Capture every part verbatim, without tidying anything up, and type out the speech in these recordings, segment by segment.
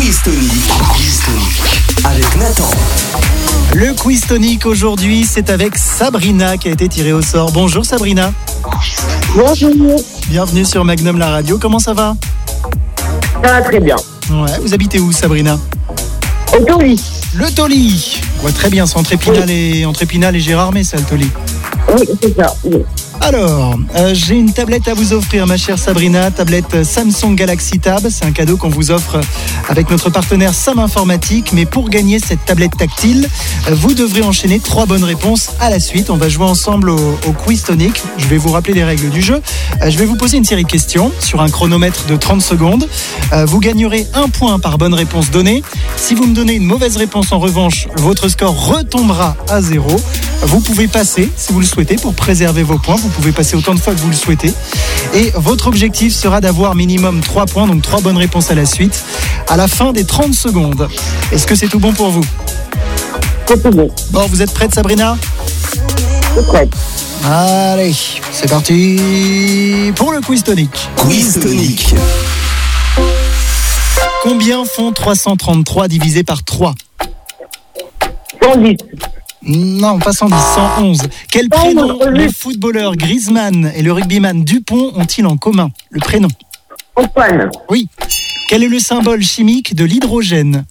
Quiz Tonic. Quiz Tonic. Avec Nathan. Le Quiz Tonic aujourd'hui, c'est avec Sabrina qui a été tirée au sort. Bonjour Sabrina. Bonjour. Bienvenue sur Magnum la radio. Comment ça va? Ça va très bien. Ouais, vous habitez où Sabrina? Au Toli. Le Toli. Ouais, très bien, c'est entre Épinal, oui. et, entre Épinal et Gérardmer, ça, le Toli. Oui, c'est ça. Oui. Alors, euh, j'ai une tablette à vous offrir, ma chère Sabrina. Tablette Samsung Galaxy Tab. C'est un cadeau qu'on vous offre avec notre partenaire Sam Informatique. Mais pour gagner cette tablette tactile, vous devrez enchaîner trois bonnes réponses à la suite. On va jouer ensemble au, au Quiz Tonic. Je vais vous rappeler les règles du jeu. Euh, je vais vous poser une série de questions sur un chronomètre de trente secondes. Euh, vous gagnerez un point par bonne réponse donnée. Si vous me donnez une mauvaise réponse, en revanche, votre score retombera à zéro. Vous pouvez passer, si vous le souhaitez, pour préserver vos points. Vous pouvez passer autant de fois que vous le souhaitez. Et votre objectif sera d'avoir minimum trois points, donc trois bonnes réponses à la suite, à la fin des trente secondes. Est-ce que c'est tout bon pour vous? C'est tout bon. Bon, vous êtes prête, Sabrina? C'est prêt. Allez, c'est parti pour le Quiz Tonic. Quiz Tonic. Combien font trois cent trente-trois divisé par trois? cent dix. Non, pas cent dix, cent onze. Quel prénom le footballeur Griezmann et le rugbyman Dupont ont-ils en commun? Le prénom. Antoine. Oui. Quel est le symbole chimique de l'hydrogène?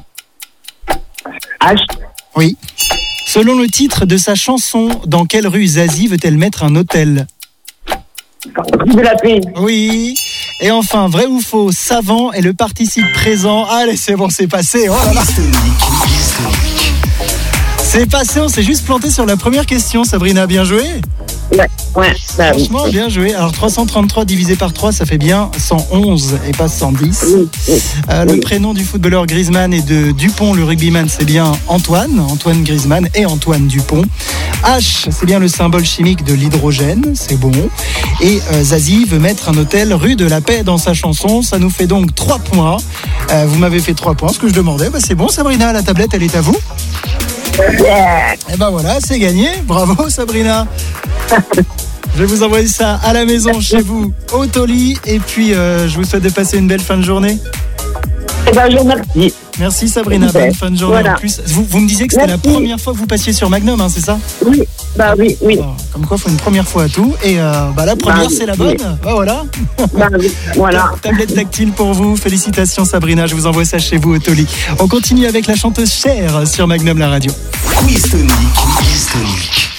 H. Oui. Selon le titre de sa chanson, dans quelle rue Zazie veut-elle mettre un hôtel? Rue de la Paix. Oui. Et enfin, vrai ou faux, savant est le participe présent. Allez, c'est bon, c'est passé. Oh là là. Quiz Tonic. Quiz Tonic. C'est passé, on s'est juste planté sur la première question, Sabrina, bien joué. Ouais, ouais. Bah, oui. Franchement, bien joué. Alors, trois cent trente-trois divisé par trois, ça fait bien cent onze et pas cent dix. Oui, oui. Euh, Oui. Le prénom du footballeur Griezmann et de Dupont, le rugbyman, c'est bien Antoine. Antoine Griezmann et Antoine Dupont. H, c'est bien le symbole chimique de l'hydrogène, c'est bon. Et euh, Zazie veut mettre un hôtel rue de la Paix dans sa chanson. Ça nous fait donc trois points. Euh, vous m'avez fait trois points, ce que je demandais. Bah, c'est bon, Sabrina, la tablette, elle est à vous. Yeah. Et ben voilà, c'est gagné. Bravo Sabrina. Je vais vous envoyer ça à la maison chez vous, au Toli. Et puis euh, je vous souhaite de passer une belle fin de journée. Eh ben, je vous remercie. Merci Sabrina, Super. bonne fin de journée. Voilà. En plus, vous, vous me disiez que c'était Merci. la première fois que vous passiez sur Magnum, hein, c'est ça? Oui, bah oui, oui. Alors, comme quoi, il faut une première fois à tout. Et euh, bah, la première, Bah oui, c'est la oui. bonne. Bah voilà. Bah oui, voilà. Tablette tactile pour vous. Félicitations Sabrina, je vous envoie ça chez vous au Toli. On continue avec la chanteuse Cher sur Magnum la radio. Quiz Tonic. Quiz Tonic.